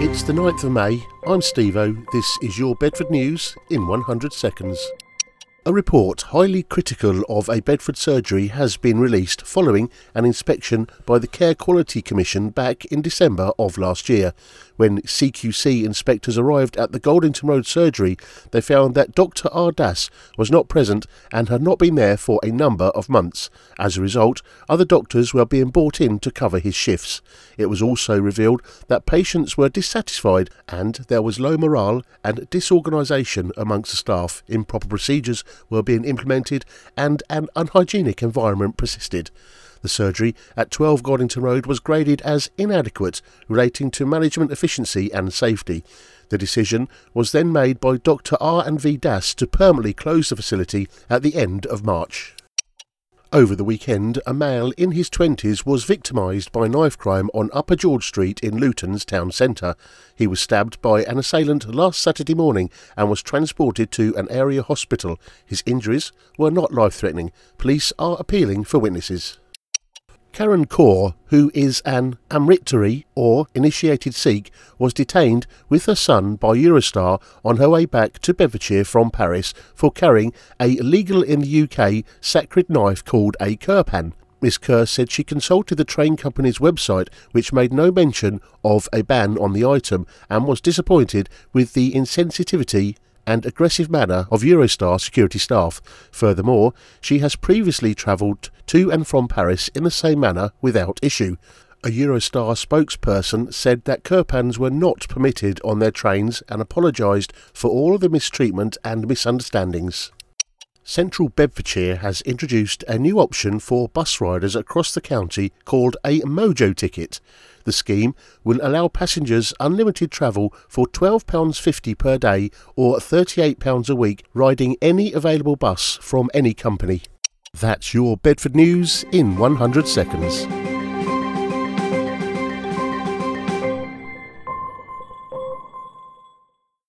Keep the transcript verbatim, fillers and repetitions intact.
It's the ninth of May, I'm Steve-O, this is your Bedford News in one hundred seconds. A report highly critical of a Bedford surgery has been released following an inspection by the Care Quality Commission back in December of last year. When C Q C inspectors arrived at the Goldington Road surgery, they found that Doctor Ardas was not present and had not been there for a number of months. As a result, other doctors were being brought in to cover his shifts. It was also revealed that patients were dissatisfied and there was low morale and disorganisation amongst the staff. Improper procedures were being implemented and an unhygienic environment persisted. The surgery at twelve Goldington Road was graded as inadequate, relating to management efficiency and safety. The decision was then made by Doctor R and V Das to permanently close the facility at the end of March. Over the weekend, a male in his twenties was victimised by knife crime on Upper George Street in Luton's town centre. He was stabbed by an assailant last Saturday morning and was transported to an area hospital. His injuries were not life-threatening. Police are appealing for witnesses. Karen Kaur, who is an Amritari or initiated Sikh, was detained with her son by Eurostar on her way back to Bedfordshire from Paris for carrying a legal in the U K sacred knife called a kirpan. Miss Kerr said she consulted the train company's website, which made no mention of a ban on the item, and was disappointed with the insensitivity and aggressive manner of Eurostar security staff. Furthermore, she has previously travelled to and from Paris in the same manner without issue. A Eurostar spokesperson said that kirpans were not permitted on their trains and apologised for all of the mistreatment and misunderstandings. Central Bedfordshire has introduced a new option for bus riders across the county called a Mojo ticket. The scheme will allow passengers unlimited travel for twelve pounds fifty per day or thirty-eight pounds a week, riding any available bus from any company. That's your Bedford News in one hundred seconds.